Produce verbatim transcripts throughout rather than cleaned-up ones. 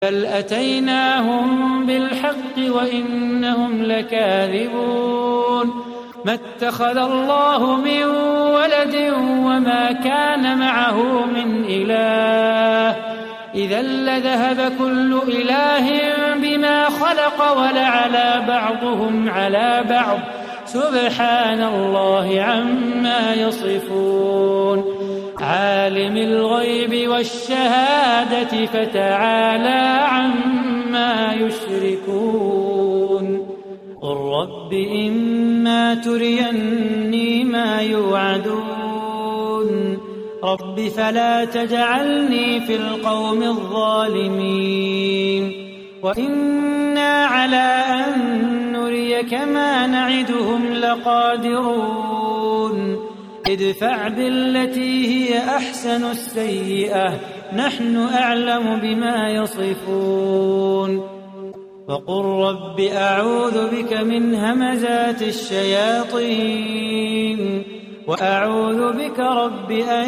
بل أتيناهم بالحق وإنهم لكاذبون ما اتخذ الله من ولد وما كان معه من إله إذا لذهب كل إله بما خلق ولعلى بعضهم على بعض سبحان الله عما يصفون عالم الغيب والشهادة فتعالى عما يشركون قل رب إما تريني ما يوعدون رب فلا تجعلني في القوم الظالمين وإنا على أن نريك ما نعدهم لقادرون ادفع بالتي هي أحسن السيئة نحن أعلم بما يصفون وقل رب أعوذ بك من همزات الشياطين وأعوذ بك رب أن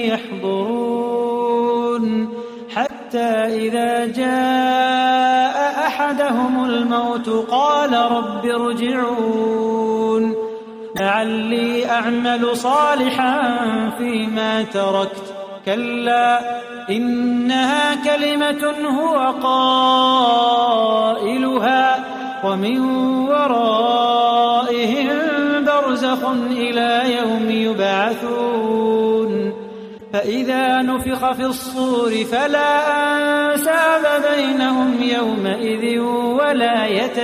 يحضرون حتى إذا جاء أحدهم الموت قال رب ارجعون لعلي أعمل صالحا فيما تركت كلا إنها كلمة هو قائلها ومن ورائهم برزخ إلى يوم يبعثون فإذا نفخ في الصور فلا أنساب بينهم يومئذ ولا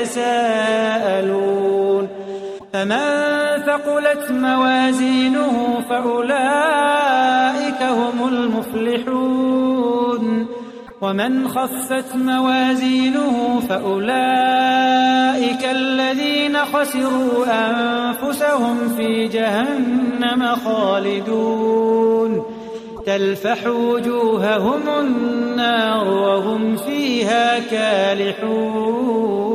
يتساءلون فمن ثقلت موازينه فأولئك هم المفلحون ومن خفت موازينه فأولئك الذين خسروا أنفسهم في جهنم خالدون تلفح وجوههم النار وهم فيها كالحون